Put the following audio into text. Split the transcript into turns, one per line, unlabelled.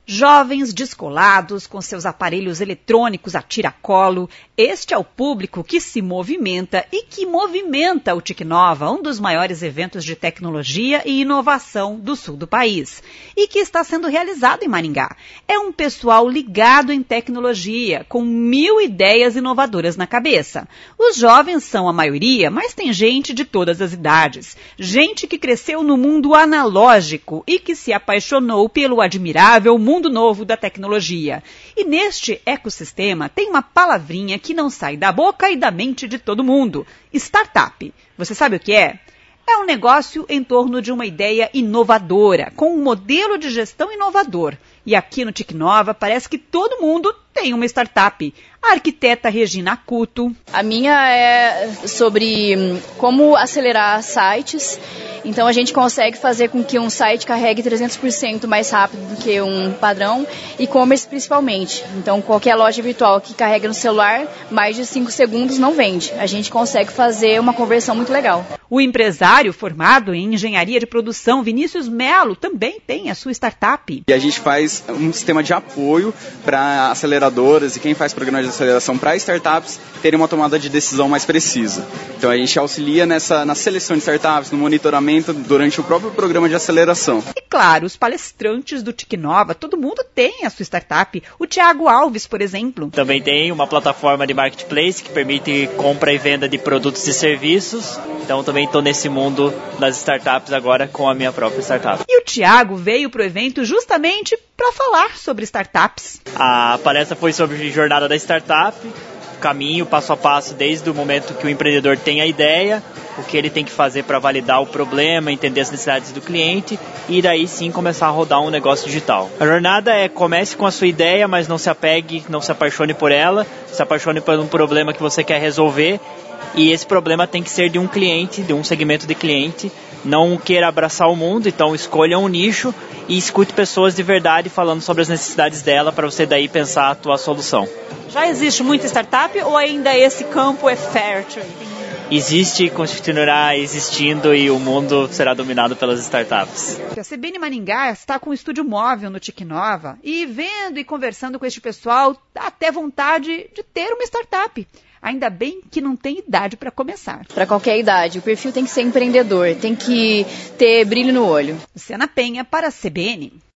Jovens descolados, com seus aparelhos eletrônicos a tiracolo, este é o público que se movimenta e que movimenta o TICnova, um dos maiores eventos de tecnologia e inovação do sul do país, e que está sendo realizado em Maringá. É um pessoal ligado em tecnologia, com 1000 ideias inovadoras na cabeça. Os jovens são a maioria, mas tem gente de todas as idades. Gente que cresceu no mundo analógico e que se apaixonou pelo admirável mundo novo da tecnologia. E neste ecossistema tem uma palavrinha que não sai da boca e da mente de todo mundo: startup. Você sabe o que é? É um negócio em torno de uma ideia inovadora, com um modelo de gestão inovador. E aqui no TICnova parece que todo mundo tem uma startup. A arquiteta Regina Acuto.
A minha é sobre como acelerar sites. Então a gente consegue fazer com que um site carregue 300% mais rápido do que um padrão, e-commerce principalmente. Então qualquer loja virtual que carrega no celular, mais de 5 segundos não vende. A gente consegue fazer uma conversão muito legal.
O empresário formado em engenharia de produção, Vinícius Melo, também tem a sua startup.
E a gente faz um sistema de apoio para aceleradoras e quem faz programas de aceleração para startups terem uma tomada de decisão mais precisa. Então a gente auxilia na seleção de startups, no monitoramento durante o próprio programa de aceleração.
E claro, os palestrantes do TICnova, todo mundo tem a sua startup. O Thiago Alves, por exemplo.
Também tem uma plataforma de marketplace que permite compra e venda de produtos e serviços. Então também estou nesse mundo das startups agora com a minha própria startup.
E o Thiago veio para o evento justamente para falar sobre startups.
A palestra foi sobre jornada da startup, caminho passo a passo desde o momento que o empreendedor tem a ideia, o que ele tem que fazer para validar o problema, entender as necessidades do cliente e daí sim começar a rodar um negócio digital. A jornada é: comece com a sua ideia, mas não se apegue, não se apaixone por ela, se apaixone por um problema que você quer resolver, e esse problema tem que ser de um cliente, de um segmento de cliente. Não queira abraçar o mundo, então escolha um nicho e escute pessoas de verdade falando sobre as necessidades dela para você daí pensar a tua solução.
Já existe muita startup ou ainda esse campo é fértil?
Existe, continuará existindo e o mundo será dominado pelas startups.
A CBN Maringá está com um estúdio móvel no TICnova e vendo e conversando com este pessoal dá até vontade de ter uma startup. Ainda bem que não tem idade para começar.
Para qualquer idade, o perfil tem que ser empreendedor, tem que ter brilho no olho.
Luciana Penha para a CBN.